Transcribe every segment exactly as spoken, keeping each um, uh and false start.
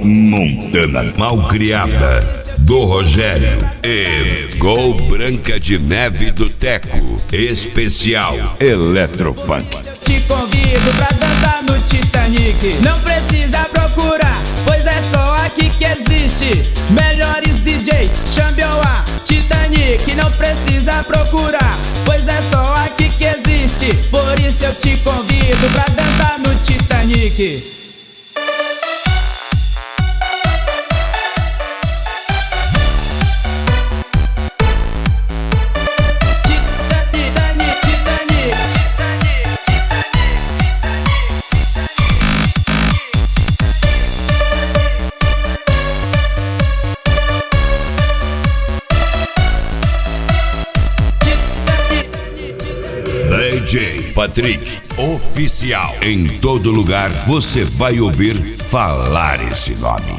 Montana Malcriada, do Rogério, e Gol Branca de Neve do Teco, especial Eletrofunk. Te convido pra dançar no Titanic. Não precisa procurar, pois é só aqui que existe melhores D Js, Xambioá, Titanic. Não precisa procurar, pois é só aqui que existe. Por isso eu te convido pra dançar no Titanic. D J Patrick Oficial. Em todo lugar você vai ouvir falar esse nome.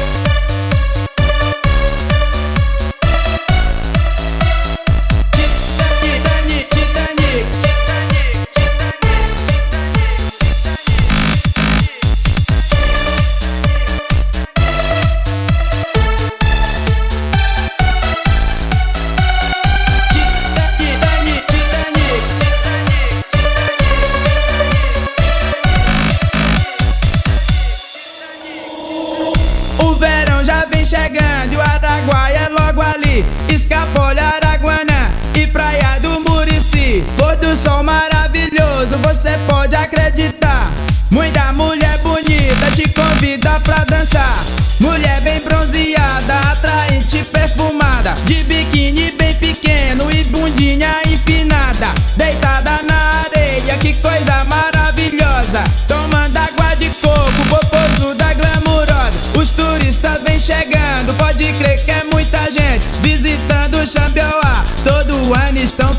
O verão já vem chegando e o Araguaia é logo ali. Escapole, Araguanã e Praia do Murici. Pôr do sol maravilhoso, você pode acreditar. Muita mulher bonita te convida pra dançar. Mulher bem bronzeada, atraente, perfumada, de biquíni bem pequeno e bundinha empinada, deitada na areia, que coisa maravilhosa. Tomando água de coco, popozuda glamurosa. Os turistas vêm chegando, pode crer que é muita gente visitando o Xambioá. Todo ano estão